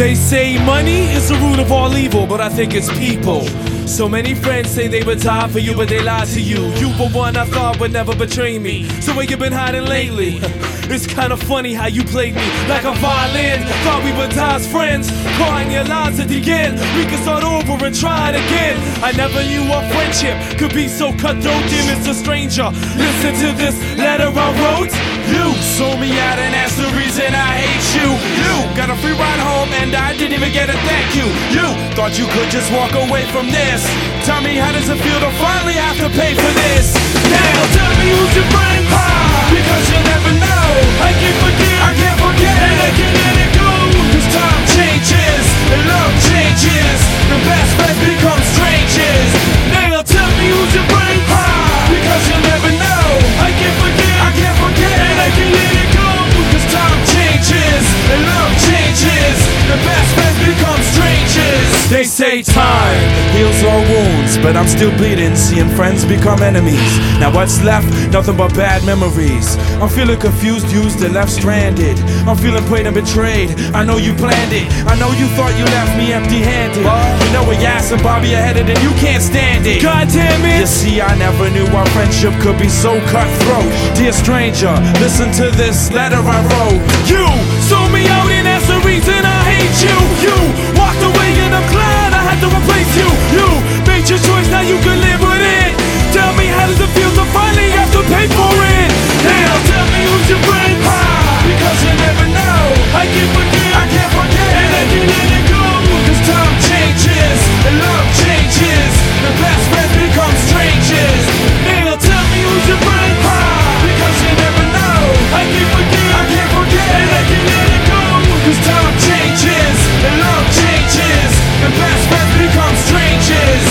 They say money is the root of all evil, but I think it's people. So many friends say they would die for you, but they lied to you. You were one I thought would never betray me. So where you been hiding lately? It's kinda funny how you played me like a violin. Thought we would die as friends, crying your lies at the end. We could start over and try it again. I never knew a friendship could be so cutthroat. Dear Mr. Stranger, listen to this letter I wrote. You sold me out and that's the reason I hate you. You got a free ride home and I didn't even get a thank you. You thought you could just walk away from this. Tell me, how does it feel to finally have to pay for this? Now tell me who's your friend, because you never know. I can't forget, and I can't let it go. Cause time changes, and love changes. The best friends become strangers. Now tell me who's your friend, because you never know. I can't forget, and I can't let it go. Cause time changes, and love changes. The best friends become strangers. They say time heals all wounds, but I'm still bleeding, seeing friends become enemies. Now what's left? Nothing but bad memories. I'm feeling confused, used and left stranded. I'm feeling played and betrayed. I know you planned it. I know you thought you left me empty-handed. You know where Yass and Bobby are headed and you can't stand it. God damn it! You see, I never knew our friendship could be so cutthroat. Dear stranger, listen to this letter I wrote. You sold me out and that's the reason I hate you. You walked away and I'm glad I had to replace you. You made your choice, now you can live with it. Tell me, how does it feel to finally have to pay for it? Now tell me who's your friend, because you never know. I can't forget, and I can't let it go. Cause time changes, and love changes. The best friends become strangers. Now tell me who's your friend, because you never know. I can't forget, and I can't let it go. Cause time changes, and love changes. The best friends become strangers.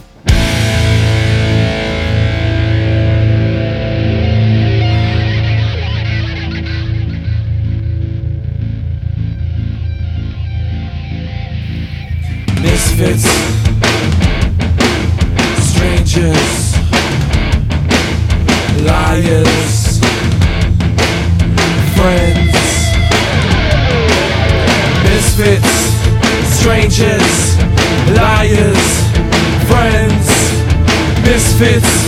Misfits, strangers, liars, friends. Misfits, strangers, liars, friends. Misfits,